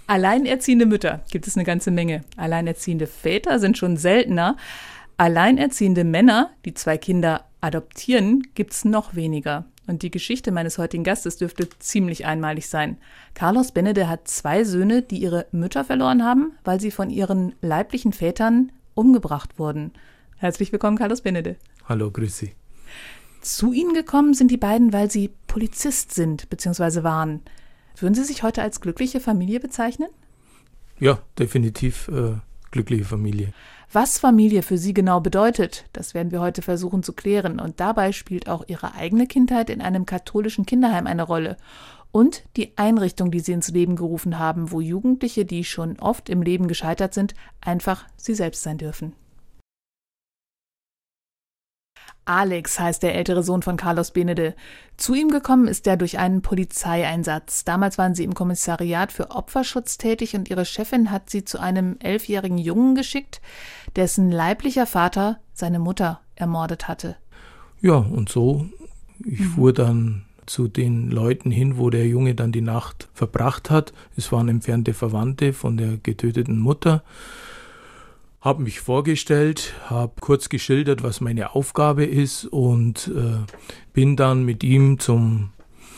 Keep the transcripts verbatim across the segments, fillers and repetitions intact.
Alleinerziehende Mütter gibt es eine ganze Menge. Alleinerziehende Väter sind schon seltener. Alleinerziehende Männer, die zwei Kinder adoptieren, gibt es noch weniger. Und die Geschichte meines heutigen Gastes dürfte ziemlich einmalig sein. Carlos Benede hat zwei Söhne, die ihre Mütter verloren haben, weil sie von ihren leiblichen Vätern umgebracht wurden. Herzlich willkommen, Carlos Benede. Hallo, grüß Sie. Zu Ihnen gekommen sind die beiden, weil Sie Polizist sind bzw. waren. Würden Sie sich heute als glückliche Familie bezeichnen? Ja, definitiv äh, glückliche Familie. Was Familie für Sie genau bedeutet, das werden wir heute versuchen zu klären. Und dabei spielt auch Ihre eigene Kindheit in einem katholischen Kinderheim eine Rolle. Und die Einrichtung, die Sie ins Leben gerufen haben, wo Jugendliche, die schon oft im Leben gescheitert sind, einfach sie selbst sein dürfen. Alex heißt der ältere Sohn von Carlos Benede. Zu ihm gekommen ist er durch einen Polizeieinsatz. Damals waren sie im Kommissariat für Opferschutz tätig und ihre Chefin hat sie zu einem elfjährigen Jungen geschickt, dessen leiblicher Vater seine Mutter ermordet hatte. Ja, und so, ich mhm. fuhr dann zu den Leuten hin, wo der Junge dann die Nacht verbracht hat. Es waren entfernte Verwandte von der getöteten Mutter. Habe mich vorgestellt, habe kurz geschildert, was meine Aufgabe ist und äh, bin dann mit ihm zum,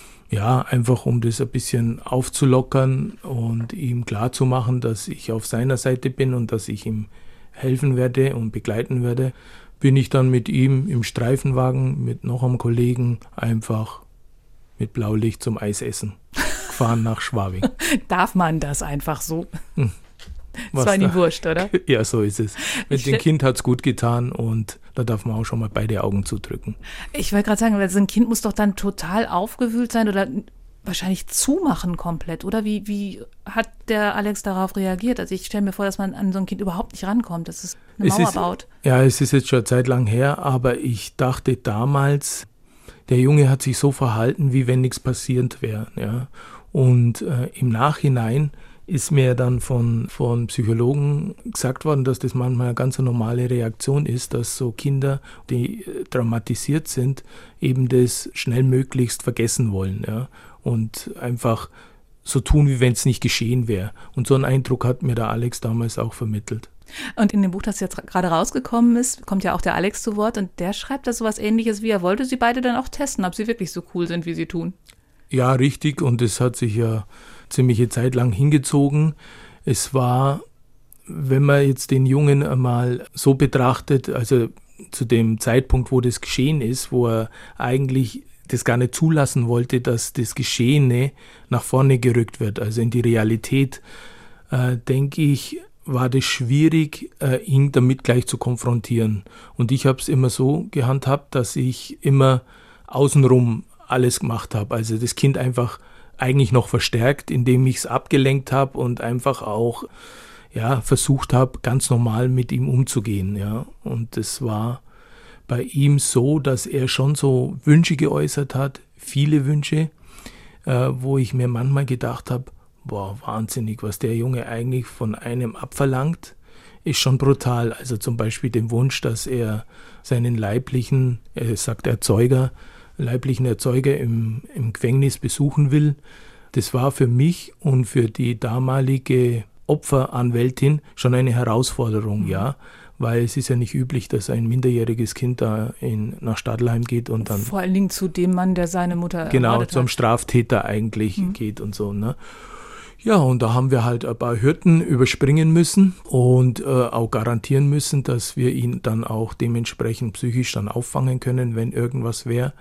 ja, einfach um das ein bisschen aufzulockern und ihm klarzumachen, dass ich auf seiner Seite bin und dass ich ihm helfen werde und begleiten werde, bin ich dann mit ihm im Streifenwagen mit noch einem Kollegen einfach mit Blaulicht zum Eisessen gefahren nach Schwabing. Darf man das einfach so? Hm. Das war ihm wurscht, oder? Ja, so ist es. Mit dem Kind hat es gut getan und da darf man auch schon mal beide Augen zudrücken. Ich wollte gerade sagen, weil so ein Kind muss doch dann total aufgewühlt sein oder wahrscheinlich zumachen komplett, oder? Wie, wie hat der Alex darauf reagiert? Also ich stelle mir vor, dass man an so ein Kind überhaupt nicht rankommt, dass es eine Mauer es ist, baut. Ja, es ist jetzt schon eine Zeit lang her, aber ich dachte damals, der Junge hat sich so verhalten, wie wenn nichts passiert wäre. Ja? Und äh, im Nachhinein ist mir dann von, von Psychologen gesagt worden, dass das manchmal eine ganz normale Reaktion ist, dass so Kinder, die traumatisiert sind, eben das schnellmöglichst vergessen wollen, ja, und einfach so tun, wie wenn es nicht geschehen wäre. Und so einen Eindruck hat mir der Alex damals auch vermittelt. Und in dem Buch, das jetzt gerade rausgekommen ist, kommt ja auch der Alex zu Wort und der schreibt da sowas Ähnliches wie, er wollte sie beide dann auch testen, ob sie wirklich so cool sind, wie sie tun. Ja, richtig, und es hat sich ja ziemliche Zeit lang hingezogen. Es war, wenn man jetzt den Jungen einmal so betrachtet, also zu dem Zeitpunkt, wo das geschehen ist, wo er eigentlich das gar nicht zulassen wollte, dass das Geschehene nach vorne gerückt wird, also in die Realität, äh, denke ich, war das schwierig, äh, ihn damit gleich zu konfrontieren. Und ich habe es immer so gehandhabt, dass ich immer außenrum alles gemacht habe, also das Kind einfach eigentlich noch verstärkt, indem ich es abgelenkt habe und einfach auch ja, versucht habe, ganz normal mit ihm umzugehen. Ja. Und das war bei ihm so, dass er schon so Wünsche geäußert hat, viele Wünsche, äh, wo ich mir manchmal gedacht habe, boah, wahnsinnig, was der Junge eigentlich von einem abverlangt, ist schon brutal. Also zum Beispiel den Wunsch, dass er seinen leiblichen, er sagt Erzeuger, leiblichen Erzeuger im, im Gefängnis besuchen will. Das war für mich und für die damalige Opferanwältin schon eine Herausforderung, ja, weil es ist ja nicht üblich, dass ein minderjähriges Kind da in, nach Stadelheim geht und dann... Vor allen Dingen zu dem Mann, der seine Mutter Genau, ermordet zum hat. Straftäter eigentlich mhm. geht und so, ne. Ja, und da haben wir halt ein paar Hürden überspringen müssen und äh, auch garantieren müssen, dass wir ihn dann auch dementsprechend psychisch dann auffangen können, wenn irgendwas wäre.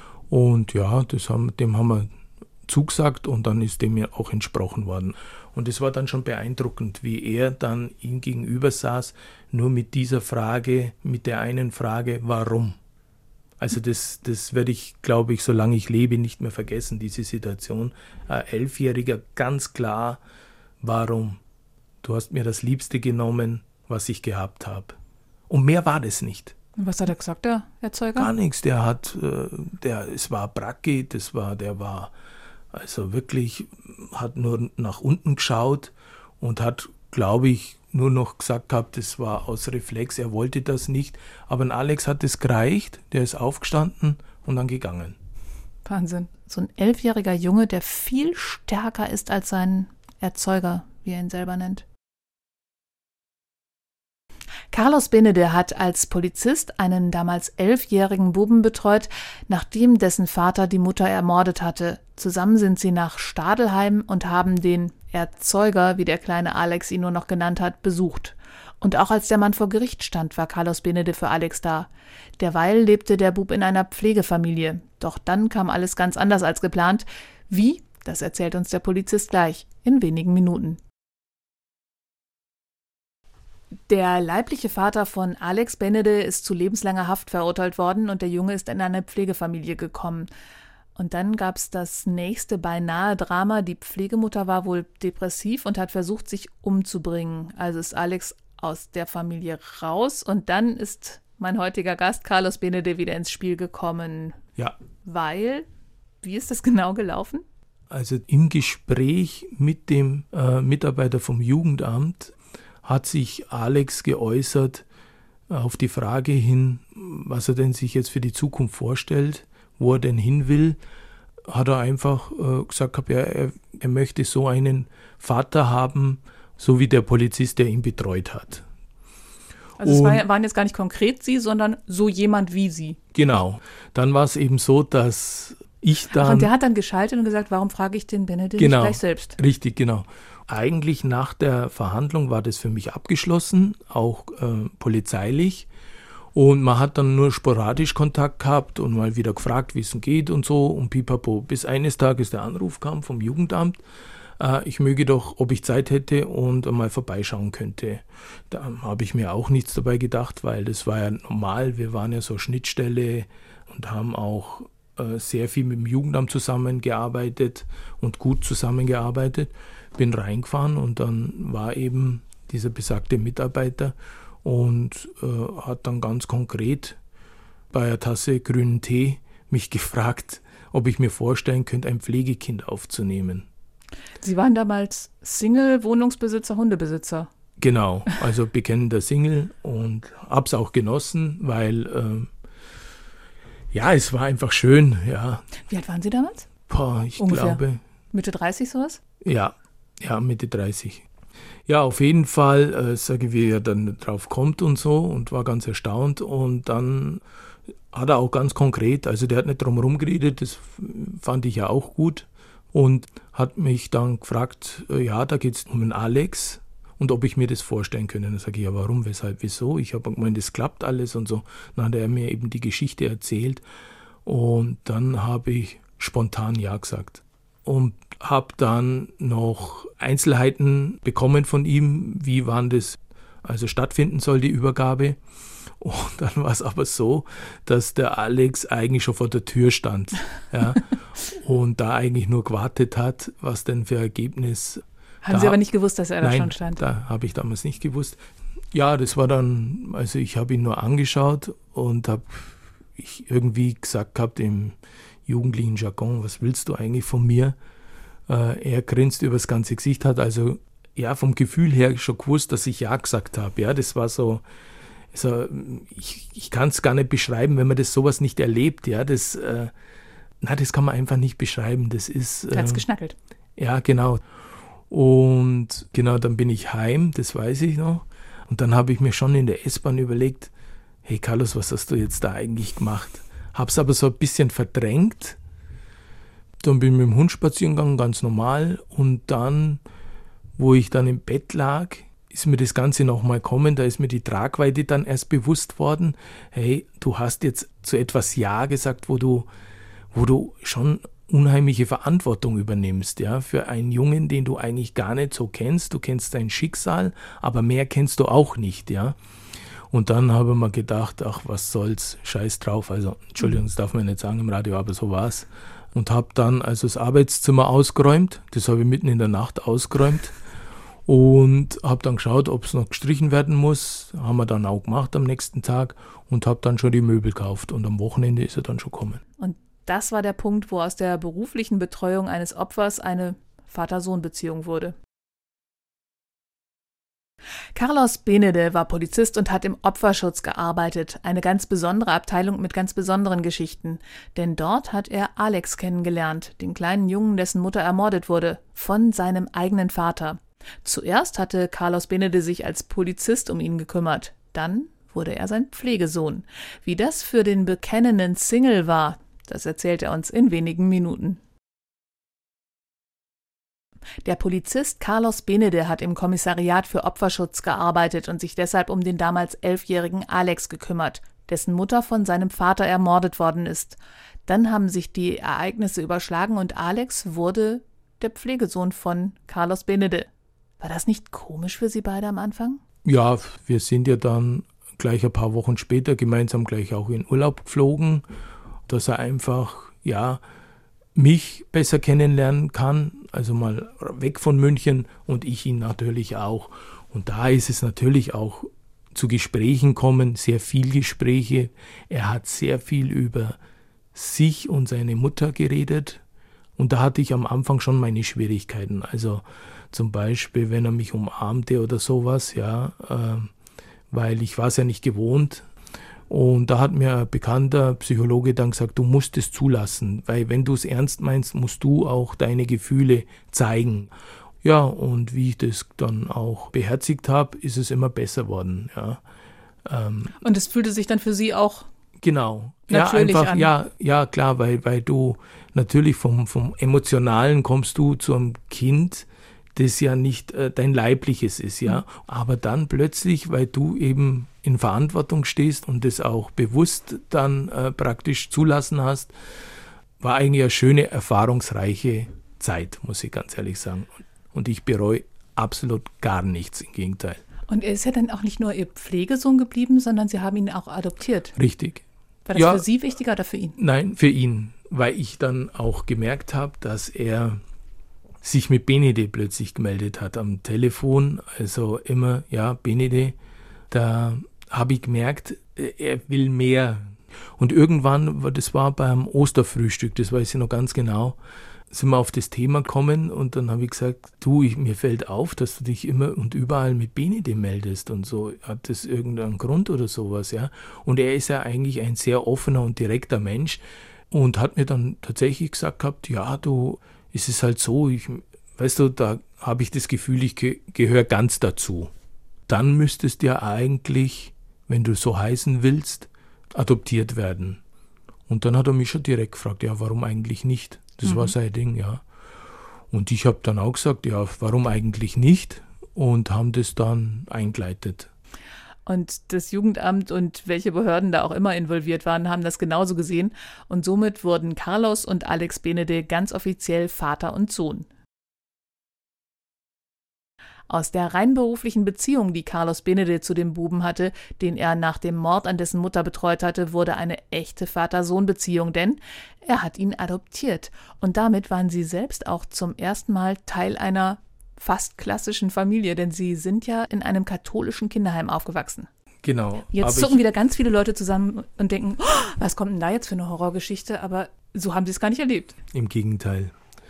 Und ja, das haben, dem haben wir zugesagt und dann ist dem ja auch entsprochen worden. Und es war dann schon beeindruckend, wie er dann ihm gegenüber saß, nur mit dieser Frage, mit der einen Frage, warum? Also das, das werde ich, glaube ich, solange ich lebe, nicht mehr vergessen, diese Situation. Ein Elfjähriger, ganz klar, warum? Du hast mir das Liebste genommen, was ich gehabt habe. Und mehr war das nicht. Was hat er gesagt, der Erzeuger? Gar nichts. Der hat, der, es war Bracki, das war, der war, also wirklich, hat nur nach unten geschaut und hat, glaube ich, nur noch gesagt gehabt, das war aus Reflex, er wollte das nicht. Aber ein Alex hat es gereicht, der ist aufgestanden und dann gegangen. Wahnsinn. So ein elfjähriger Junge, der viel stärker ist als sein Erzeuger. wie er ihn selber nennt. Carlos Benede hat als Polizist einen damals elfjährigen Buben betreut, nachdem dessen Vater die Mutter ermordet hatte. Zusammen sind sie nach Stadelheim und haben den Erzeuger, wie der kleine Alex ihn nur noch genannt hat, besucht. Und auch als der Mann vor Gericht stand, war Carlos Benede für Alex da. Derweil lebte der Bub in einer Pflegefamilie. Doch dann kam alles ganz anders als geplant. Wie? Das erzählt uns der Polizist gleich, in wenigen Minuten. Der leibliche Vater von Alex Benede ist zu lebenslanger Haft verurteilt worden und der Junge ist in eine Pflegefamilie gekommen. Und dann gab es das nächste beinahe Drama. Die Pflegemutter war wohl depressiv und hat versucht, sich umzubringen. Also ist Alex aus der Familie raus und dann ist mein heutiger Gast Carlos Benede wieder ins Spiel gekommen. Ja. Weil, wie ist das genau gelaufen? Also im Gespräch mit dem äh, Mitarbeiter vom Jugendamt hat sich Alex geäußert auf die Frage hin, was er denn sich jetzt für die Zukunft vorstellt, wo er denn hin will, hat er einfach äh, gesagt, ja, er, er möchte so einen Vater haben, so wie der Polizist, der ihn betreut hat. Also es war, waren jetzt gar nicht konkret Sie, sondern so jemand wie Sie. Genau. Dann war es eben so, dass ich dann... Ach, und der hat dann geschaltet und gesagt, warum frage ich den Benedikt genau, nicht gleich selbst? Richtig, genau. Eigentlich nach der Verhandlung war das für mich abgeschlossen, auch äh, polizeilich. Und man hat dann nur sporadisch Kontakt gehabt und mal wieder gefragt, wie es ihm geht und so und pipapo. Bis eines Tages der Anruf kam vom Jugendamt, äh, ich möge doch, ob ich Zeit hätte und mal vorbeischauen könnte. Da habe ich mir auch nichts dabei gedacht, weil das war ja normal. Wir waren ja so Schnittstelle und haben auch äh, sehr viel mit dem Jugendamt zusammengearbeitet und gut zusammengearbeitet. Bin reingefahren und dann war eben dieser besagte Mitarbeiter und äh, hat dann ganz konkret bei einer Tasse grünen Tee mich gefragt, ob ich mir vorstellen könnte, ein Pflegekind aufzunehmen. Sie waren damals Single, Wohnungsbesitzer, Hundebesitzer? Genau, also bekennender Single und hab's auch genossen, weil äh, ja, es war einfach schön. Ja. Wie alt waren Sie damals? Boah, ich Ungefähr glaube... Mitte dreißig sowas? Ja, ja, Mitte dreißig. Ja, auf jeden Fall, äh, sage ich, wie er dann drauf kommt und so und war ganz erstaunt und dann hat er auch ganz konkret, also der hat nicht drum herum geredet, das fand ich ja auch gut und hat mich dann gefragt, äh, ja, da geht es um den Alex und ob ich mir das vorstellen könnte. Dann sage ich, ja, warum, weshalb, wieso? Ich habe gemeint, das klappt alles und so. Dann hat er mir eben die Geschichte erzählt und dann habe ich spontan ja gesagt. Und habe dann noch Einzelheiten bekommen von ihm, wie wann das also stattfinden soll, die Übergabe. Und dann war es aber so, dass der Alex eigentlich schon vor der Tür stand, ja, und da eigentlich nur gewartet hat, was denn für Ergebnis. Haben da, Sie aber nicht gewusst, dass er da nein, schon stand? Da habe ich damals nicht gewusst. Ja, das war dann, also ich habe ihn nur angeschaut und habe ich irgendwie gesagt gehabt im jugendlichen Jargon, was willst du eigentlich von mir? Äh, er grinst übers ganze Gesicht, hat also ja vom Gefühl her schon gewusst, dass ich ja gesagt habe. Ja, das war so, so ich, ich kann es gar nicht beschreiben, wenn man das sowas nicht erlebt. Ja, das, äh, na, das kann man einfach nicht beschreiben. Das ist. Äh, Hat's geschnackelt. Ja, genau. Und genau, dann bin ich heim, das weiß ich noch. Und dann habe ich mir schon in der S-Bahn überlegt, hey Carlos, was hast du jetzt da eigentlich gemacht? Hab's aber so ein bisschen verdrängt. Dann bin ich mit dem Hund spazieren gegangen, ganz normal. Und dann, wo ich dann im Bett lag, ist mir das Ganze nochmal gekommen. Da ist mir die Tragweite dann erst bewusst worden. Hey, du hast jetzt zu etwas Ja gesagt, wo du, wo du schon unheimliche Verantwortung übernimmst, ja, für einen Jungen, den du eigentlich gar nicht so kennst. Du kennst sein Schicksal, aber mehr kennst du auch nicht, ja. Und dann habe ich mir gedacht, ach, was soll's, scheiß drauf. Also, Entschuldigung, das darf man nicht sagen im Radio, aber so war's. Und habe dann also das Arbeitszimmer ausgeräumt. Das habe ich mitten in der Nacht ausgeräumt. Und habe dann geschaut, ob es noch gestrichen werden muss. Haben wir dann auch gemacht am nächsten Tag. Und habe dann schon die Möbel gekauft. Und am Wochenende ist er dann schon gekommen. Und das war der Punkt, wo aus der beruflichen Betreuung eines Opfers eine Vater-Sohn-Beziehung wurde. Carlos Benede war Polizist und hat im Opferschutz gearbeitet, eine ganz besondere Abteilung mit ganz besonderen Geschichten. Denn dort hat er Alex kennengelernt, den kleinen Jungen, dessen Mutter ermordet wurde, von seinem eigenen Vater. Zuerst hatte Carlos Benede sich als Polizist um ihn gekümmert. Dann wurde er sein Pflegesohn. Wie das für den bekennenden Single war, das erzählt er uns in wenigen Minuten. Der Polizist Carlos Benede hat im Kommissariat für Opferschutz gearbeitet und sich deshalb um den damals elfjährigen Alex gekümmert, dessen Mutter von seinem Vater ermordet worden ist. Dann haben sich die Ereignisse überschlagen und Alex wurde der Pflegesohn von Carlos Benede. War das nicht komisch für Sie beide am Anfang? Ja, wir sind ja dann gleich ein paar Wochen später gemeinsam gleich auch in Urlaub geflogen, dass er einfach, ja, mich besser kennenlernen kann, also mal weg von München und ich ihn natürlich auch. Und da ist es natürlich auch zu Gesprächen kommen, sehr viel Gespräche. Er hat sehr viel über sich und seine Mutter geredet und da hatte ich am Anfang schon meine Schwierigkeiten. Also zum Beispiel, wenn er mich umarmte oder sowas, ja, äh, weil ich war es ja nicht gewohnt. Und da hat mir ein bekannter Psychologe dann gesagt, du musst es zulassen, weil wenn du es ernst meinst, musst du auch deine Gefühle zeigen. Ja, und wie ich das dann auch beherzigt habe, ist es immer besser worden. Ja. Ähm, und es fühlte sich dann für Sie auch genau. natürlich ja, einfach, an? Ja, ja, klar, weil, weil du natürlich vom, vom Emotionalen kommst du zu einem Kind, das ja nicht äh, dein Leibliches ist, ja. Mhm. Aber dann plötzlich, weil du eben in Verantwortung stehst und das auch bewusst dann äh, praktisch zulassen hast, war eigentlich eine schöne, erfahrungsreiche Zeit, muss ich ganz ehrlich sagen. Und ich bereue absolut gar nichts, im Gegenteil. Und er ist ja dann auch nicht nur Ihr Pflegesohn geblieben, sondern Sie haben ihn auch adoptiert. Richtig. War das ja für Sie wichtiger oder für ihn? Nein, für ihn, weil ich dann auch gemerkt habe, dass er sich mit Benede plötzlich gemeldet hat am Telefon, also immer, ja, Benede, da habe ich gemerkt, er will mehr. Und irgendwann, das war beim Osterfrühstück, das weiß ich noch ganz genau, sind wir auf das Thema gekommen und dann habe ich gesagt, du, ich, mir fällt auf, dass du dich immer und überall mit Benede meldest und so. Hat das irgendeinen Grund oder sowas, ja? Und er ist ja eigentlich ein sehr offener und direkter Mensch und hat mir dann tatsächlich gesagt gehabt, ja, du, es ist halt so, ich, weißt du, da habe ich das Gefühl, ich ge- gehöre ganz dazu. Dann müsstest du ja eigentlich, wenn du so heißen willst, adoptiert werden. Und dann hat er mich schon direkt gefragt, ja, warum eigentlich nicht? Das mhm. war sein Ding, ja. Und ich habe dann auch gesagt, ja, warum eigentlich nicht? Und haben das dann eingeleitet. Und das Jugendamt und welche Behörden da auch immer involviert waren, haben das genauso gesehen. Und somit wurden Carlos und Alex Benede ganz offiziell Vater und Sohn. Aus der rein beruflichen Beziehung, die Carlos Benede zu dem Buben hatte, den er nach dem Mord an dessen Mutter betreut hatte, wurde eine echte Vater-Sohn-Beziehung, denn er hat ihn adoptiert. Und damit waren sie selbst auch zum ersten Mal Teil einer fast klassischen Familie, denn sie sind ja in einem katholischen Kinderheim aufgewachsen. Genau. Jetzt zucken wieder ganz viele Leute zusammen und denken, oh, was kommt denn da jetzt für eine Horrorgeschichte? Aber so haben sie es gar nicht erlebt. Im Gegenteil.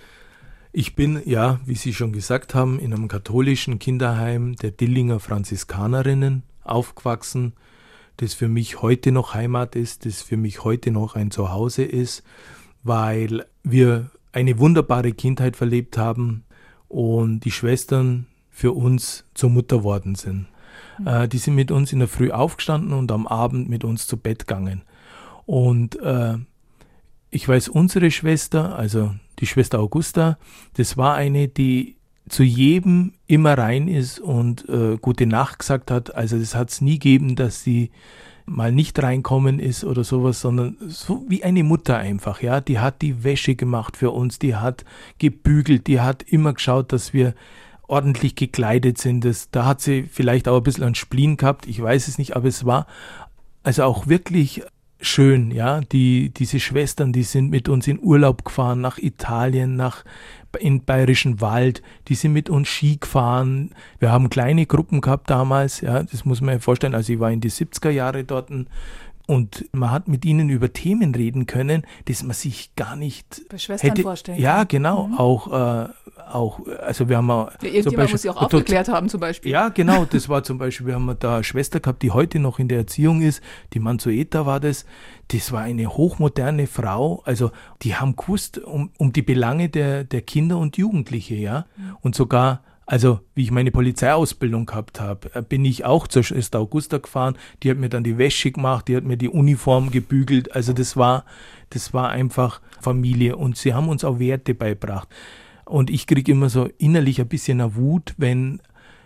Ich bin, ja, wie Sie schon gesagt haben, in einem katholischen Kinderheim der Dillinger Franziskanerinnen aufgewachsen, das für mich heute noch Heimat ist, das für mich heute noch ein Zuhause ist, weil wir eine wunderbare Kindheit verlebt haben und die Schwestern für uns zur Mutter worden sind. Mhm. Äh, die sind mit uns in der Früh aufgestanden und am Abend mit uns zu Bett gegangen. Und äh, ich weiß, unsere Schwester, also die Schwester Augusta, das war eine, die zu jedem immer rein ist und äh, gute Nacht gesagt hat. Also das hat es nie gegeben, dass sie mal nicht reinkommen ist oder sowas, sondern so wie eine Mutter einfach, ja. Die hat die Wäsche gemacht für uns, die hat gebügelt, die hat immer geschaut, dass wir ordentlich gekleidet sind. Das, da hat sie vielleicht auch ein bisschen einen Spleen gehabt, ich weiß es nicht, aber es war also auch wirklich schön, ja, die, diese Schwestern, die sind mit uns in Urlaub gefahren, nach Italien, nach in Bayerischen Wald, die sind mit uns Ski gefahren, wir haben kleine Gruppen gehabt damals, ja, das muss man sich vorstellen, also ich war in die siebziger Jahre dort und man hat mit ihnen über Themen reden können, das man sich gar nicht bei Schwestern hätte, vorstellen ja, kann. genau, mhm. auch, äh, auch, also wir haben ja, irgendjemand muss sie auch aufgeklärt haben zum Beispiel. Ja, genau, das war zum Beispiel, wir haben da eine Schwester gehabt, die heute noch in der Erziehung ist, die Mansueta war das, das war eine hochmoderne Frau, also die haben gewusst um, um die Belange der, der Kinder und Jugendliche, ja, mhm. und sogar Also, wie ich meine Polizeiausbildung gehabt habe, bin ich auch zur Schwester Augusta gefahren. Die hat mir dann die Wäsche gemacht, die hat mir die Uniform gebügelt. Also das war, das war einfach Familie. Und sie haben uns auch Werte beigebracht. Und ich kriege immer so innerlich ein bisschen eine Wut, wenn,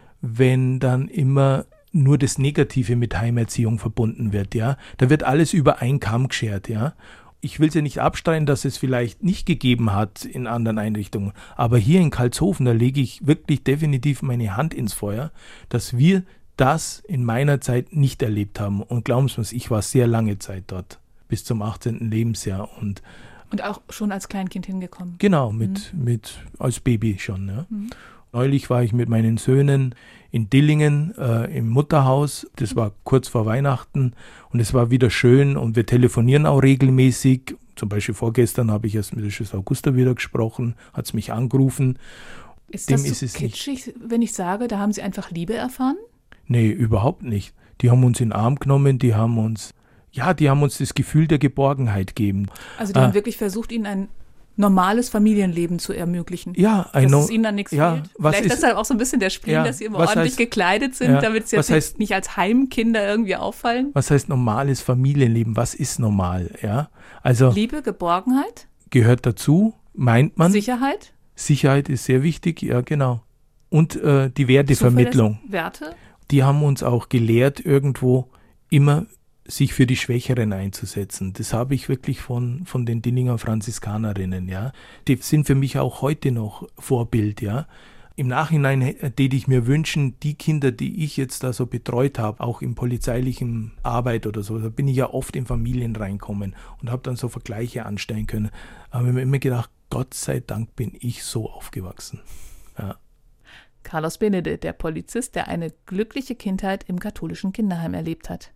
wenn dann immer nur das Negative mit Heimerziehung verbunden wird. Ja, da wird alles über einen Kamm geschert. Ja. Ich will es ja nicht abstreiten, dass es vielleicht nicht gegeben hat in anderen Einrichtungen. Aber hier in Kalshofen, da lege ich wirklich definitiv meine Hand ins Feuer, dass wir das in meiner Zeit nicht erlebt haben. Und glauben Sie mir, ich war sehr lange Zeit dort, bis zum achtzehnten Lebensjahr. Und, und auch schon als Kleinkind hingekommen? Genau, mit, mhm. mit als Baby schon. Ja. Mhm. Neulich war ich mit meinen Söhnen in Dillingen äh, im Mutterhaus. Das war kurz vor Weihnachten und es war wieder schön und wir telefonieren auch regelmäßig. Zum Beispiel vorgestern habe ich erst mit der Schwester Augusta wieder gesprochen, hat es mich angerufen. Ist Dem das so ist es kitschig, nicht. Wenn ich sage, da haben Sie einfach Liebe erfahren? Nee, überhaupt nicht. Die haben uns in den Arm genommen, die haben uns, ja, die haben uns das Gefühl der Geborgenheit gegeben. Also die äh, haben wirklich versucht, Ihnen ein normales Familienleben zu ermöglichen. Ja, dass no, es ihnen dann nichts ja, fehlt. Vielleicht ist deshalb auch so ein bisschen der Spleen, ja, dass sie immer ordentlich heißt, gekleidet sind, ja, damit sie jetzt heißt, nicht, nicht als Heimkinder irgendwie auffallen. Was heißt normales Familienleben? Was ist normal? Ja, also Liebe, Geborgenheit? Gehört dazu, meint man. Sicherheit? Sicherheit ist sehr wichtig, ja genau. Und äh, die Wertevermittlung. Werte? Die haben uns auch gelehrt, irgendwo immer sich für die Schwächeren einzusetzen. Das habe ich wirklich von, von den Dillinger Franziskanerinnen, ja. Die sind für mich auch heute noch Vorbild, ja. Im Nachhinein hätte ich mir wünschen, die Kinder, die ich jetzt da so betreut habe, auch in polizeilichen Arbeit oder so, da bin ich ja oft in Familien reinkommen und habe dann so Vergleiche anstellen können. Aber ich habe mir immer gedacht, Gott sei Dank bin ich so aufgewachsen, ja. Carlos Benede, der Polizist, der eine glückliche Kindheit im katholischen Kinderheim erlebt hat.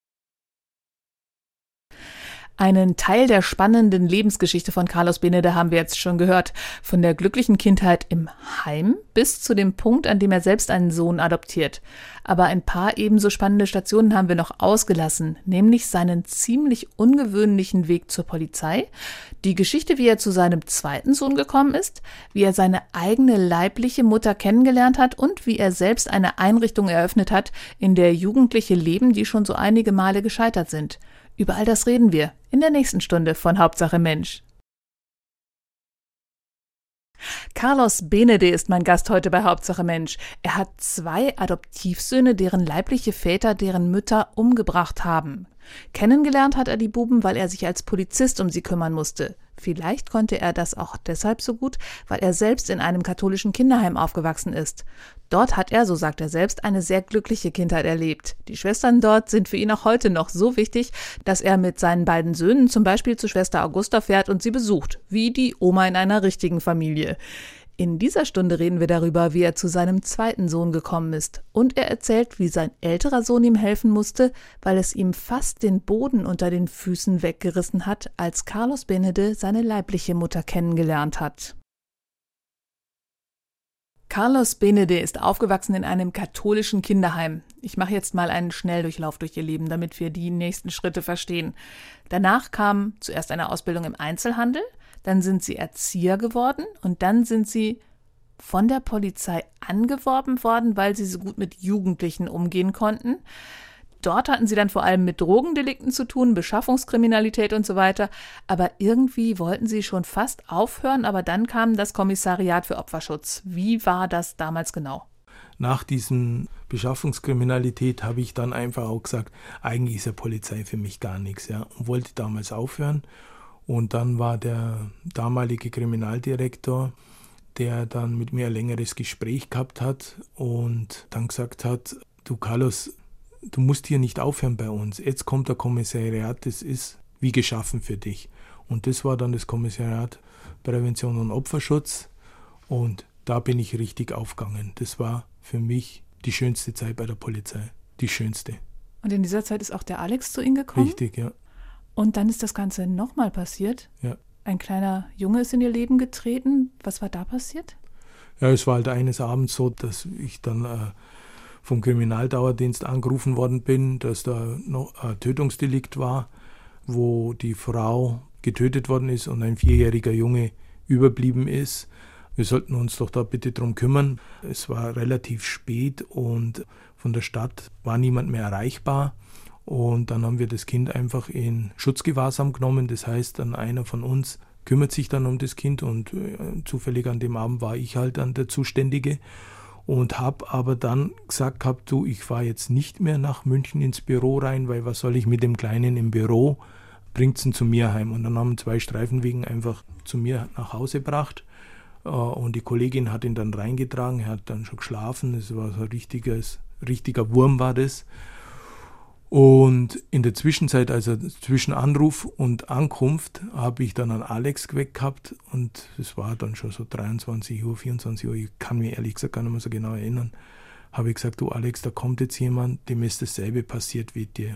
Einen Teil der spannenden Lebensgeschichte von Carlos Benede haben wir jetzt schon gehört. Von der glücklichen Kindheit im Heim bis zu dem Punkt, an dem er selbst einen Sohn adoptiert. Aber ein paar ebenso spannende Stationen haben wir noch ausgelassen, nämlich seinen ziemlich ungewöhnlichen Weg zur Polizei, die Geschichte, wie er zu seinem zweiten Sohn gekommen ist, wie er seine eigene leibliche Mutter kennengelernt hat und wie er selbst eine Einrichtung eröffnet hat, in der Jugendliche leben, die schon so einige Male gescheitert sind. Über all das reden wir in der nächsten Stunde von Hauptsache Mensch. Carlos Benede ist mein Gast heute bei Hauptsache Mensch. Er hat zwei Adoptivsöhne, deren leibliche Väter deren Mütter umgebracht haben. Kennengelernt hat er die Buben, weil er sich als Polizist um sie kümmern musste. Vielleicht konnte er das auch deshalb so gut, weil er selbst in einem katholischen Kinderheim aufgewachsen ist. Dort hat er, so sagt er selbst, eine sehr glückliche Kindheit erlebt. Die Schwestern dort sind für ihn auch heute noch so wichtig, dass er mit seinen beiden Söhnen zum Beispiel zu Schwester Augusta fährt und sie besucht, wie die Oma in einer richtigen Familie. In dieser Stunde reden wir darüber, wie er zu seinem zweiten Sohn gekommen ist. Und er erzählt, wie sein älterer Sohn ihm helfen musste, weil es ihm fast den Boden unter den Füßen weggerissen hat, als Carlos Benede seine leibliche Mutter kennengelernt hat. Carlos Benede ist aufgewachsen in einem katholischen Kinderheim. Ich mache jetzt mal einen Schnelldurchlauf durch ihr Leben, damit wir die nächsten Schritte verstehen. Danach kam zuerst eine Ausbildung im Einzelhandel, dann sind sie Erzieher geworden und dann sind sie von der Polizei angeworben worden, weil sie so gut mit Jugendlichen umgehen konnten. Dort hatten sie dann vor allem mit Drogendelikten zu tun, Beschaffungskriminalität und so weiter. Aber irgendwie wollten sie schon fast aufhören, aber dann kam das Kommissariat für Opferschutz. Wie war das damals genau? Nach diesen Beschaffungskriminalität habe ich dann einfach auch gesagt, eigentlich ist ja Polizei für mich gar nichts, ja, und wollte damals aufhören. Und dann war der damalige Kriminaldirektor, der dann mit mir ein längeres Gespräch gehabt hat und dann gesagt hat, du Carlos, du musst hier nicht aufhören bei uns. Jetzt kommt der Kommissariat, das ist wie geschaffen für dich. Und das war dann das Kommissariat Prävention und Opferschutz und da bin ich richtig aufgegangen. Das war für mich die schönste Zeit bei der Polizei, die schönste. Und in dieser Zeit ist auch der Alex zu Ihnen gekommen? Richtig, ja. Und dann ist das Ganze nochmal passiert. Ja. Ein kleiner Junge ist in ihr Leben getreten. Was war da passiert? Ja, es war halt eines Abends so, dass ich dann äh, vom Kriminaldauerdienst angerufen worden bin, dass da noch ein Tötungsdelikt war, wo die Frau getötet worden ist und ein vierjähriger Junge überblieben ist. wir sollten uns doch da bitte drum kümmern. Es war relativ spät und von der Stadt war niemand mehr erreichbar. Und dann haben wir das Kind einfach in Schutzgewahrsam genommen. Das heißt, dann einer von uns kümmert sich dann um das Kind und äh, zufällig an dem Abend war ich halt dann der Zuständige und habe aber dann gesagt gehabt, du, ich fahre jetzt nicht mehr nach München ins Büro rein, weil was soll ich mit dem Kleinen im Büro, bringt's ihn zu mir heim. Und dann haben zwei Streifenwagen einfach zu mir nach Hause gebracht äh, und die Kollegin hat ihn dann reingetragen, er hat dann schon geschlafen, es war so ein richtiges, richtiger Wurm war das. Und in der Zwischenzeit, also zwischen Anruf und Ankunft, habe ich dann einen Alex geweckt gehabt und es war dann schon so dreiundzwanzig Uhr, vierundzwanzig Uhr, ich kann mich ehrlich gesagt gar nicht mehr so genau erinnern, habe ich gesagt, du Alex, da kommt jetzt jemand, dem ist dasselbe passiert wie dir.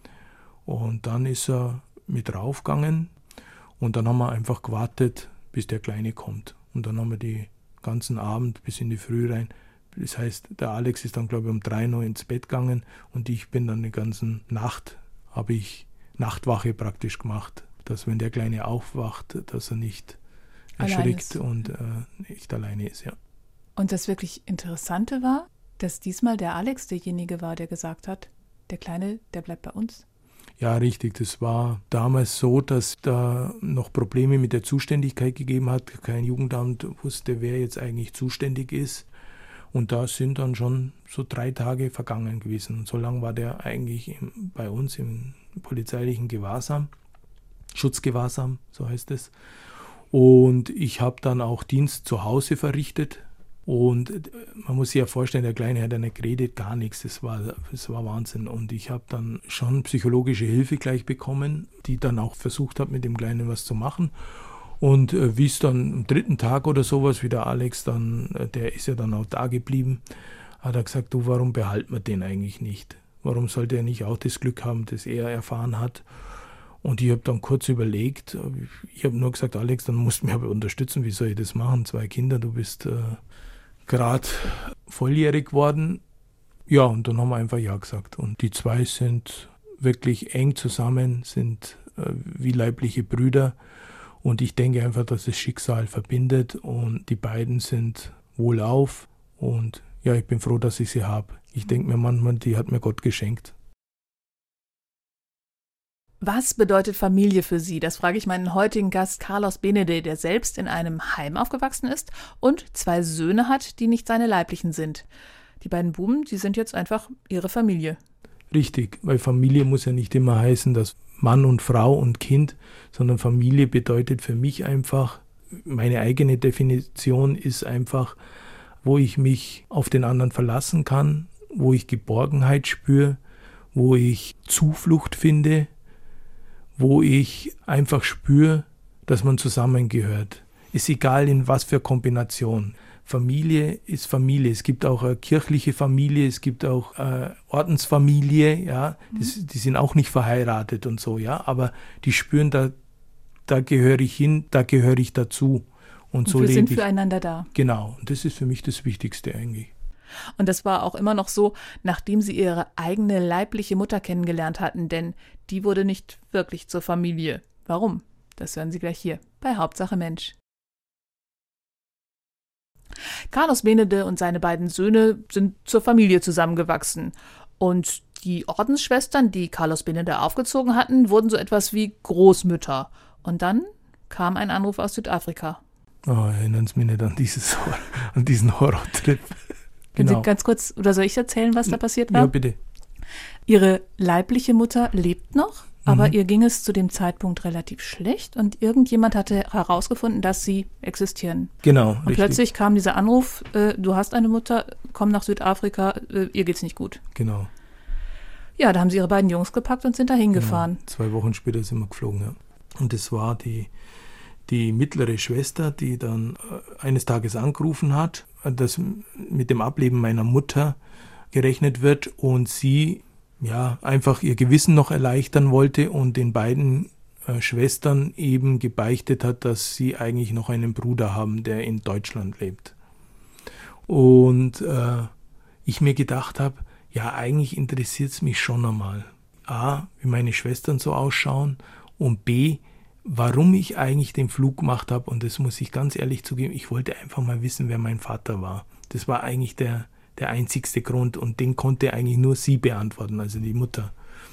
Und dann ist er mit raufgegangen und dann haben wir einfach gewartet, bis der Kleine kommt. Und dann haben wir den ganzen Abend bis in die Früh rein. Das heißt, der Alex ist dann, glaube ich, um drei Uhr ins Bett gegangen und ich bin dann die ganze Nacht, habe ich Nachtwache praktisch gemacht, dass wenn der Kleine aufwacht, dass er nicht erschrickt und äh, nicht alleine ist, ja. Und das wirklich Interessante war, dass diesmal der Alex derjenige war, der gesagt hat, der Kleine, der bleibt bei uns. Ja, richtig. Das war damals so, dass da noch Probleme mit der Zuständigkeit gegeben hat. Kein Jugendamt wusste, wer jetzt eigentlich zuständig ist. Und da sind dann schon so drei Tage vergangen gewesen. Und so lange war der eigentlich im, bei uns im polizeilichen Gewahrsam, Schutzgewahrsam, so heißt es. Und ich habe dann auch Dienst zu Hause verrichtet. Und man muss sich ja vorstellen, der Kleine hat ja nicht geredet, gar nichts. Das war, das war Wahnsinn. Und ich habe dann schon psychologische Hilfe gleich bekommen, die dann auch versucht hat, mit dem Kleinen was zu machen. Und äh, wie es dann am dritten Tag oder sowas, wie der Alex dann, äh, der ist ja dann auch da geblieben, hat er gesagt, du, warum behalten wir den eigentlich nicht? Warum sollte er nicht auch das Glück haben, das er erfahren hat? Und ich habe dann kurz überlegt, ich habe nur gesagt, Alex, dann musst du mich aber unterstützen, wie soll ich das machen? Zwei Kinder, du bist äh, gerade volljährig geworden. Ja, und dann haben wir einfach ja gesagt. Und die zwei sind wirklich eng zusammen, sind äh, wie leibliche Brüder. Und ich denke einfach, dass das Schicksal verbindet und die beiden sind wohlauf. Und ja, ich bin froh, dass ich sie habe. Ich denke mir manchmal, die hat mir Gott geschenkt. Was bedeutet Familie für Sie? Das frage ich meinen heutigen Gast Carlos Benede, der selbst in einem Heim aufgewachsen ist und zwei Söhne hat, die nicht seine leiblichen sind. Die beiden Buben, die sind jetzt einfach ihre Familie. Richtig, weil Familie muss ja nicht immer heißen, dass Mann und Frau und Kind, sondern Familie bedeutet für mich einfach, meine eigene Definition ist einfach, wo ich mich auf den anderen verlassen kann, wo ich Geborgenheit spüre, wo ich Zuflucht finde, wo ich einfach spüre, dass man zusammengehört. Ist egal in was für Kombination. Familie ist Familie. Es gibt auch eine kirchliche Familie, es gibt auch eine Ordensfamilie, ja, das, die sind auch nicht verheiratet und so, ja, aber die spüren, da, da gehöre ich hin, da gehöre ich dazu. Und, und so wir sind ich, füreinander da. Genau, und das ist für mich das Wichtigste eigentlich. Und das war auch immer noch so, nachdem Sie Ihre eigene leibliche Mutter kennengelernt hatten, denn die wurde nicht wirklich zur Familie. Warum? Das hören Sie gleich hier bei Hauptsache Mensch. Carlos Benede und seine beiden Söhne sind zur Familie zusammengewachsen. Und die Ordensschwestern, die Carlos Benede aufgezogen hatten, wurden so etwas wie Großmütter. Und dann kam ein Anruf aus Südafrika. Oh, erinnern Sie mich nicht an, dieses, an diesen Horrortrip. Können Genau. Sie ganz kurz, oder soll ich erzählen, was da passiert war? Ja, bitte. Ihre leibliche Mutter lebt noch, aber Mhm. ihr ging es zu dem Zeitpunkt relativ schlecht und irgendjemand hatte herausgefunden, dass sie existieren. Genau, Und richtig. plötzlich kam dieser Anruf, äh, du hast eine Mutter, komm nach Südafrika, äh, ihr geht's nicht gut. Genau. Ja, da haben sie ihre beiden Jungs gepackt und sind da hingefahren. Genau. Zwei Wochen später sind wir geflogen, ja. Und das war die, die mittlere Schwester, die dann äh, eines Tages angerufen hat, dass mit dem Ableben meiner Mutter gerechnet wird und sie ja einfach ihr Gewissen noch erleichtern wollte und den beiden äh, Schwestern eben gebeichtet hat, dass sie eigentlich noch einen Bruder haben, der in Deutschland lebt. Und äh, ich mir gedacht habe, ja, eigentlich interessiert es mich schon einmal. A, wie meine Schwestern so ausschauen und B, warum ich eigentlich den Flug gemacht habe. Und das muss ich ganz ehrlich zugeben, ich wollte einfach mal wissen, wer mein Vater war. Das war eigentlich der, der einzigste Grund und den konnte eigentlich nur sie beantworten, also die Mutter.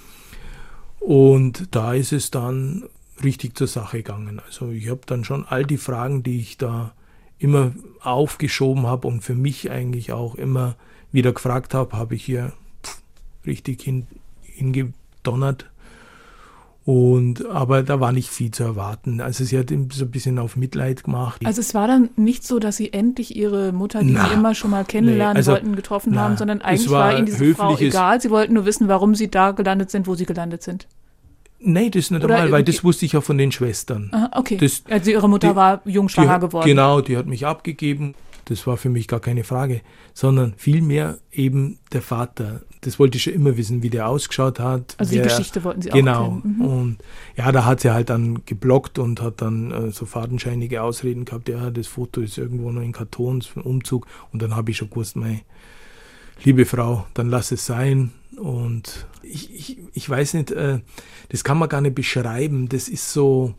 Und da ist es dann richtig zur Sache gegangen. Also ich habe dann schon all die Fragen, die ich da immer aufgeschoben habe und für mich eigentlich auch immer wieder gefragt habe, habe ich hier pff, richtig hin, hingedonnert. Und, aber da war nicht viel zu erwarten. Also sie hat ihm so ein bisschen auf Mitleid gemacht. Also es war dann nicht so, dass sie endlich ihre Mutter, die na, sie immer schon mal kennenlernen nee, also, wollten, getroffen na, haben, sondern eigentlich war, war ihnen diese Frau egal. Sie wollten nur wissen, warum sie da gelandet sind, wo sie gelandet sind. Nein, das ist nicht einmal, weil das wusste ich ja von den Schwestern. Aha, okay, das, also ihre Mutter die, war jungschwanger die, geworden. Genau, die hat mich abgegeben. Das war für mich gar keine Frage, sondern vielmehr eben der Vater. Das wollte ich schon immer wissen, wie der ausgeschaut hat. Also wer, die Geschichte wollten Sie genau. auch kennen. Genau. Mhm. Und ja, da hat sie halt dann geblockt und hat dann äh, so fadenscheinige Ausreden gehabt. Ja, das Foto ist irgendwo noch in Kartons für den Umzug. Und dann habe ich schon gewusst, meine liebe Frau, dann lass es sein. Und ich, ich, ich weiß nicht, äh, das kann man gar nicht beschreiben. Das ist so,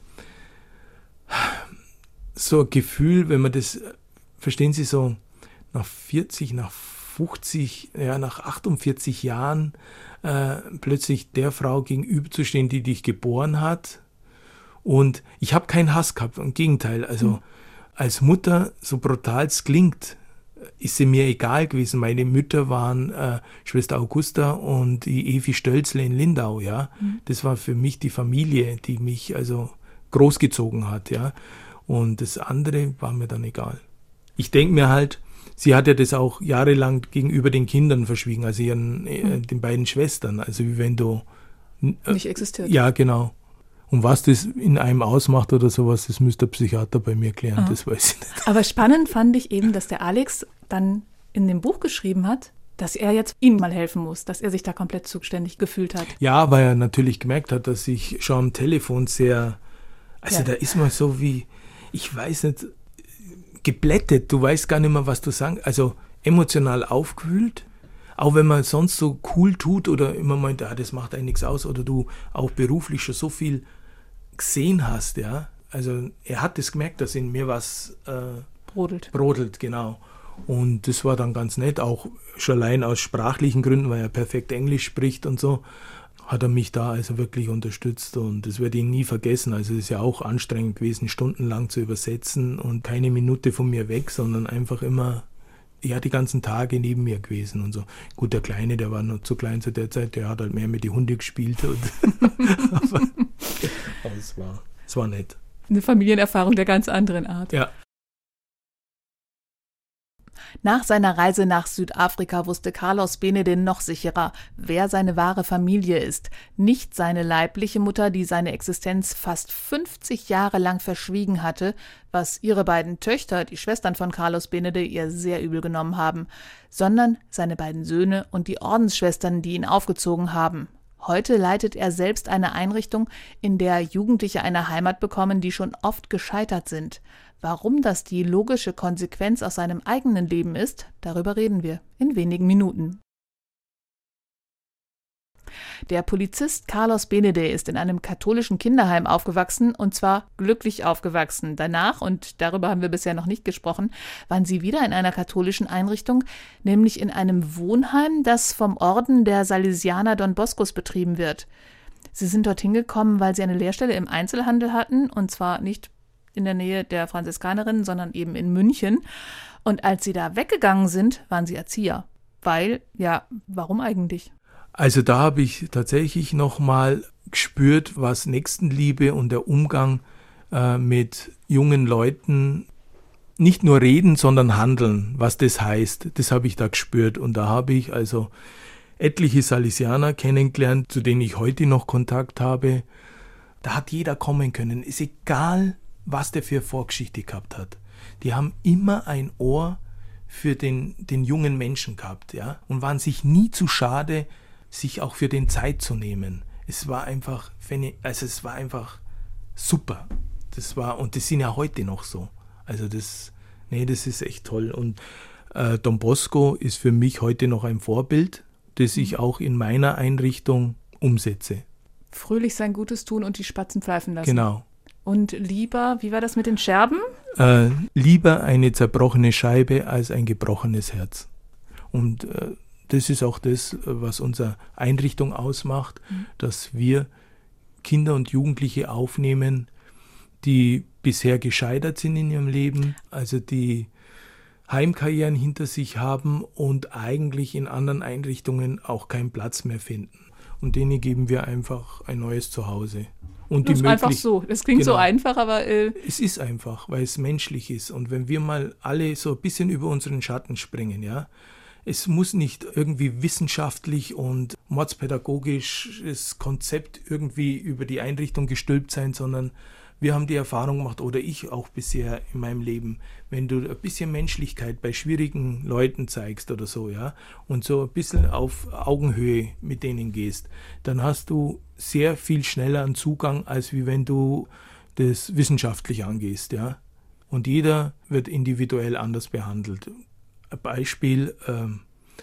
so ein Gefühl, wenn man das, verstehen Sie, so nach vierzig, nach fünfzig, ja, nach achtundvierzig Jahren äh, plötzlich der Frau gegenüberzustehen, die dich geboren hat. Und ich habe keinen Hass gehabt, im Gegenteil. Also mhm. als Mutter, so brutal es klingt, ist sie mir egal gewesen. Meine Mütter waren äh, Schwester Augusta und die Evi Stölzle in Lindau, ja. Mhm. Das war für mich die Familie, die mich also großgezogen hat, ja. Und das andere war mir dann egal. Ich denke mir halt, sie hat ja das auch jahrelang gegenüber den Kindern verschwiegen, also ihren, äh, mhm. den beiden Schwestern. Also wie wenn du... Äh, nicht existiert. Ja, genau. Und was das in einem ausmacht oder sowas, das müsste der Psychiater bei mir klären, mhm. das weiß ich nicht. Aber spannend fand ich eben, dass der Alex dann in dem Buch geschrieben hat, dass er jetzt ihnen mal helfen muss, dass er sich da komplett zuständig gefühlt hat. Ja, weil er natürlich gemerkt hat, dass ich schon am Telefon sehr... Also ja. da ist man so wie, ich weiß nicht... geblättet, du weißt gar nicht mehr, was du sagen, also emotional aufgewühlt, auch wenn man sonst so cool tut oder immer meint, ah, das macht eigentlich nichts aus oder du auch beruflich schon so viel gesehen hast, ja, also er hat das gemerkt, dass in mir was äh, brodelt. brodelt, genau, und das war dann ganz nett, auch schon allein aus sprachlichen Gründen, weil er perfekt Englisch spricht und so, hat er mich da also wirklich unterstützt und das werde ich nie vergessen. Also es ist ja auch anstrengend gewesen, stundenlang zu übersetzen und keine Minute von mir weg, sondern einfach immer, ja, die ganzen Tage neben mir gewesen und so. Gut, der Kleine, der war noch zu klein zu der Zeit, der hat halt mehr mit den Hunden gespielt. Und aber aber es war, es war nett. Eine Familienerfahrung der ganz anderen Art. Ja. Nach seiner Reise nach Südafrika wusste Carlos Benede noch sicherer, wer seine wahre Familie ist. Nicht seine leibliche Mutter, die seine Existenz fast fünfzig Jahre lang verschwiegen hatte, was ihre beiden Töchter, die Schwestern von Carlos Benede, ihr sehr übel genommen haben, sondern seine beiden Söhne und die Ordensschwestern, die ihn aufgezogen haben. Heute leitet er selbst eine Einrichtung, in der Jugendliche eine Heimat bekommen, die schon oft gescheitert sind. Warum das die logische Konsequenz aus seinem eigenen Leben ist, darüber reden wir in wenigen Minuten. Der Polizist Carlos Benede ist in einem katholischen Kinderheim aufgewachsen, und zwar glücklich aufgewachsen. Danach, und darüber haben wir bisher noch nicht gesprochen, waren sie wieder in einer katholischen Einrichtung, nämlich in einem Wohnheim, das vom Orden der Salesianer Don Boscos betrieben wird. Sie sind dorthin gekommen, weil sie eine Lehrstelle im Einzelhandel hatten, und zwar nicht in der Nähe der Franziskanerinnen, sondern eben in München. Und als sie da weggegangen sind, waren sie Erzieher. Weil, ja, warum eigentlich? Also da habe ich tatsächlich nochmal gespürt, was Nächstenliebe und der Umgang äh, mit jungen Leuten, nicht nur reden, sondern handeln, was das heißt. Das habe ich da gespürt. Und da habe ich also etliche Salesianer kennengelernt, zu denen ich heute noch Kontakt habe. Da hat jeder kommen können. Ist egal, was der für Vorgeschichte gehabt hat. Die haben immer ein Ohr für den, den jungen Menschen gehabt, ja, und waren sich nie zu schade, sich auch für den Zeit zu nehmen. Es war einfach, also es war einfach super. Das war, und das sind ja heute noch so. Also das, nee, das ist echt toll. Und äh, Don Bosco ist für mich heute noch ein Vorbild, das ich auch in meiner Einrichtung umsetze. Fröhlich sein Gutes tun und die Spatzen pfeifen lassen. Genau. Und lieber, wie war das mit den Scherben? Äh, lieber eine zerbrochene Scheibe als ein gebrochenes Herz. Und äh, das ist auch das, was unsere Einrichtung ausmacht, mhm. dass wir Kinder und Jugendliche aufnehmen, die bisher gescheitert sind in ihrem Leben, also die Heimkarrieren hinter sich haben und eigentlich in anderen Einrichtungen auch keinen Platz mehr finden. Und denen geben wir einfach ein neues Zuhause. Und das die ist einfach möglich- so. Das klingt genau. so einfach, aber... Äh, Es ist einfach, weil es menschlich ist. Und wenn wir mal alle so ein bisschen über unseren Schatten springen, ja, es muss nicht irgendwie wissenschaftlich und mordspädagogisches Konzept irgendwie über die Einrichtung gestülpt sein, sondern wir haben die Erfahrung gemacht, oder ich auch bisher in meinem Leben, wenn du ein bisschen Menschlichkeit bei schwierigen Leuten zeigst oder so, ja, und so ein bisschen auf Augenhöhe mit denen gehst, dann hast du sehr viel schneller einen Zugang, als wie wenn du das wissenschaftlich angehst, ja. Und jeder wird individuell anders behandelt. Ein Beispiel, ähm,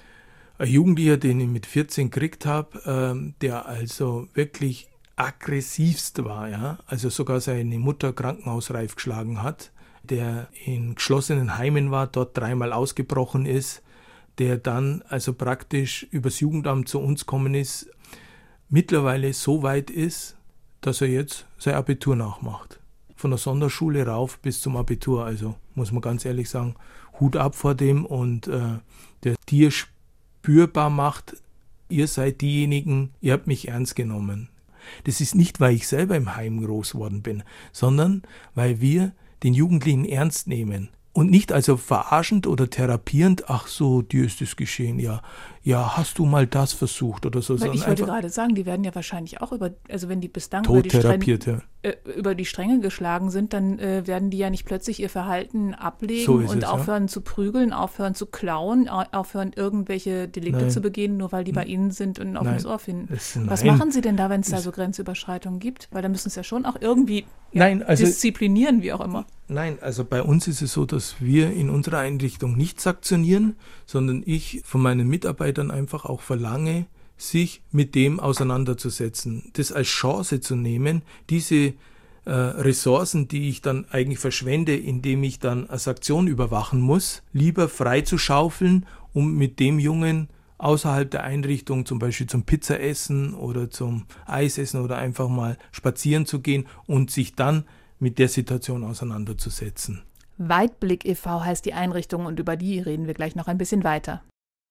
ein Jugendlicher, den ich mit vierzehn gekriegt habe, ähm, der also wirklich aggressivst war, ja, also sogar seine Mutter krankenhausreif geschlagen hat, der in geschlossenen Heimen war, dort dreimal ausgebrochen ist, der dann also praktisch übers Jugendamt zu uns gekommen ist, mittlerweile so weit ist, dass er jetzt sein Abitur nachmacht. Von der Sonderschule rauf bis zum Abitur, also muss man ganz ehrlich sagen, Hut ab vor dem und äh, der dir spürbar macht, ihr seid diejenigen, ihr habt mich ernst genommen. Das ist nicht, weil ich selber im Heim groß geworden bin, sondern weil wir den Jugendlichen ernst nehmen. Und nicht also verarschend oder therapierend, ach so, dir ist es geschehen, ja, ja, hast du mal das versucht oder so. Weil ich wollte gerade sagen, die werden ja wahrscheinlich auch über, also wenn die bislang über die, Stränge, äh, über die Stränge geschlagen sind, dann äh, werden die ja nicht plötzlich ihr Verhalten ablegen so und es, aufhören ja. zu prügeln, aufhören zu klauen, aufhören irgendwelche Delikte Nein. zu begehen, nur weil die bei ihnen sind und ein offenes Ohr finden. Es, Was nein. machen sie denn da, wenn es da so Grenzüberschreitungen gibt? Weil da müssen es ja schon auch irgendwie ja, Nein, also, disziplinieren, wie auch immer. Nein, also bei uns ist es so, dass wir in unserer Einrichtung nicht sanktionieren, sondern ich von meinen Mitarbeitern einfach auch verlange, sich mit dem auseinanderzusetzen, das als Chance zu nehmen, diese äh, Ressourcen, die ich dann eigentlich verschwende, indem ich dann eine Sanktion überwachen muss, lieber frei zu schaufeln, um mit dem Jungen außerhalb der Einrichtung zum Beispiel zum Pizzaessen oder zum Eisessen oder einfach mal spazieren zu gehen und sich dann mit der Situation auseinanderzusetzen. Weitblick e V heißt die Einrichtung und über die reden wir gleich noch ein bisschen weiter.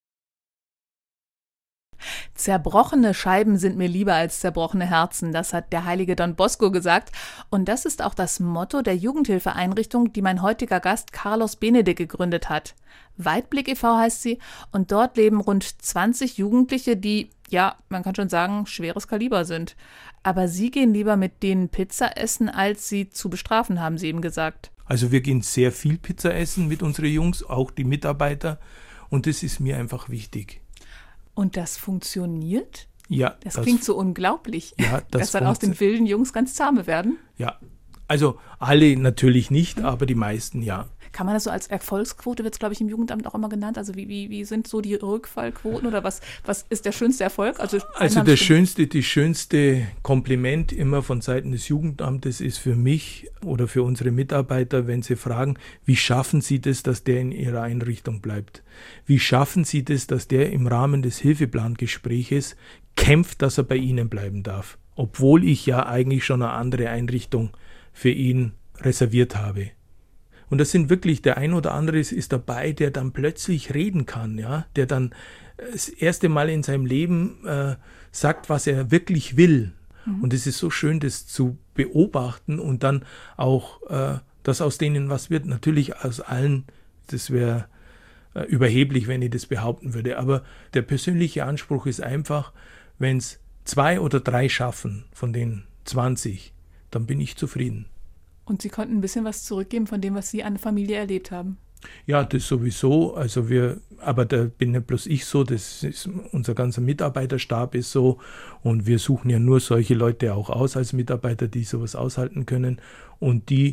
Zerbrochene Scheiben sind mir lieber als zerbrochene Herzen, das hat der heilige Don Bosco gesagt. Und das ist auch das Motto der Jugendhilfeeinrichtung, die mein heutiger Gast Carlos Benede gegründet hat. Weitblick e V heißt sie und dort leben rund zwanzig Jugendliche, die, ja, man kann schon sagen, schweres Kaliber sind. Aber sie gehen lieber mit denen Pizza essen, als sie zu bestrafen, haben sie ihm gesagt. Also wir gehen sehr viel Pizza essen mit unseren Jungs, auch die Mitarbeiter. Und das ist mir einfach wichtig. Und das funktioniert? Ja. Das, das klingt so unglaublich, ja, das dass dann aus den wilden Jungs ganz zahme werden. Ja, also alle natürlich nicht, aber die meisten ja. Kann man das so als Erfolgsquote, wird es glaube ich im Jugendamt auch immer genannt, also wie, wie, wie sind so die Rückfallquoten oder was, was ist der schönste Erfolg? Also, also der schönste, die schönste Kompliment immer von Seiten des Jugendamtes ist für mich oder für unsere Mitarbeiter, wenn sie fragen, wie schaffen sie das, dass der in ihrer Einrichtung bleibt? Wie schaffen sie das, dass der im Rahmen des Hilfeplangespräches kämpft, dass er bei ihnen bleiben darf? Obwohl ich ja eigentlich schon eine andere Einrichtung für ihn reserviert habe. Und das sind wirklich, der ein oder andere ist, ist dabei, der dann plötzlich reden kann, ja, der dann das erste Mal in seinem Leben äh, sagt, was er wirklich will. Mhm. Und es ist so schön, das zu beobachten und dann auch, äh, dass aus denen was wird. Natürlich aus allen, das wäre äh, überheblich, wenn ich das behaupten würde. Aber der persönliche Anspruch ist einfach, wenn es zwei oder drei schaffen von den zwanzig, dann bin ich zufrieden. Und Sie konnten ein bisschen was zurückgeben von dem, was Sie an der Familie erlebt haben? Ja, das sowieso. Also wir, aber da bin nicht bloß ich so, das ist, unser ganzer Mitarbeiterstab ist so und wir suchen ja nur solche Leute auch aus als Mitarbeiter, die sowas aushalten können und die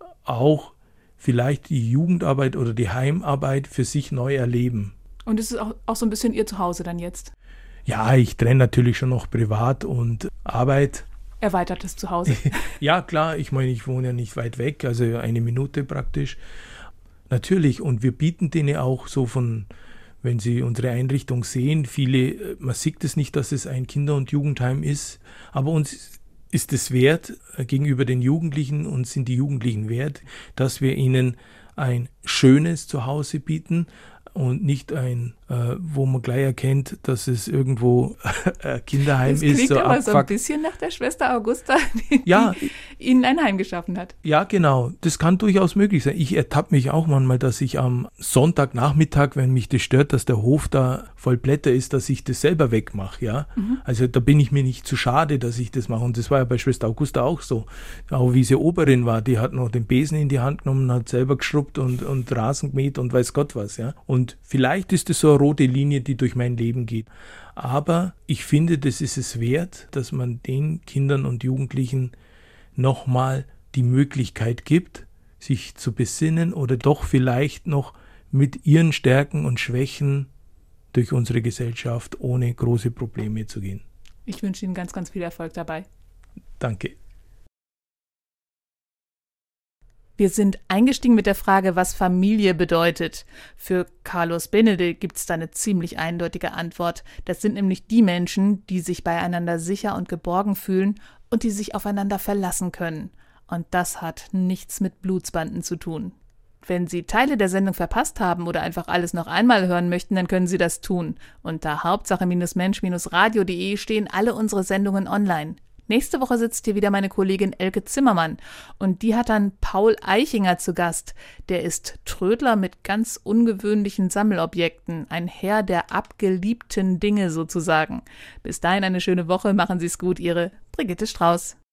auch vielleicht die Jugendarbeit oder die Heimarbeit für sich neu erleben. Und es ist auch, auch so ein bisschen Ihr Zuhause dann jetzt? Ja, ich trenne natürlich schon noch Privat und Arbeit, erweitertes Zuhause. Ja, klar, ich meine, ich wohne ja nicht weit weg, also eine Minute praktisch. Natürlich, und wir bieten denen auch so von, wenn sie unsere Einrichtung sehen, viele, man sieht es nicht, dass es ein Kinder- und Jugendheim ist, aber uns ist es wert, gegenüber den Jugendlichen, uns sind die Jugendlichen wert, dass wir ihnen ein schönes Zuhause bieten und nicht ein, äh, wo man gleich erkennt, dass es irgendwo ein Kinderheim das ist. klingt so aber abfuck. so ein bisschen nach der Schwester Augusta, die, Ja, die ihnen ein Heim geschaffen hat. Ja, genau. Das kann durchaus möglich sein. Ich ertappe mich auch manchmal, dass ich am Sonntagnachmittag, wenn mich das stört, dass der Hof da voll Blätter ist, dass ich das selber wegmache. Ja? Mhm. Also da bin ich mir nicht zu schade, dass ich das mache. Und das war ja bei Schwester Augusta auch so. Auch wie sie Oberin war, die hat noch den Besen in die Hand genommen, hat selber geschrubbt und, und Rasen gemäht und weiß Gott was. Ja? Und vielleicht ist das so eine rote Linie, die durch mein Leben geht. Aber ich finde, das ist es wert, dass man den Kindern und Jugendlichen nochmal die Möglichkeit gibt, sich zu besinnen oder doch vielleicht noch mit ihren Stärken und Schwächen durch unsere Gesellschaft ohne große Probleme zu gehen. Ich wünsche Ihnen ganz, ganz viel Erfolg dabei. Danke. Wir sind eingestiegen mit der Frage, was Familie bedeutet. Für Carlos Benede gibt es da eine ziemlich eindeutige Antwort. Das sind nämlich die Menschen, die sich beieinander sicher und geborgen fühlen und die sich aufeinander verlassen können. Und das hat nichts mit Blutsbanden zu tun. Wenn Sie Teile der Sendung verpasst haben oder einfach alles noch einmal hören möchten, dann können Sie das tun. Unter hauptsache-mensch-radio punkt de stehen alle unsere Sendungen online. Nächste Woche sitzt hier wieder meine Kollegin Elke Zimmermann und die hat dann Paul Eichinger zu Gast. Der ist Trödler mit ganz ungewöhnlichen Sammelobjekten, ein Herr der abgeliebten Dinge sozusagen. Bis dahin eine schöne Woche, machen Sie es gut, Ihre Brigitte Strauß.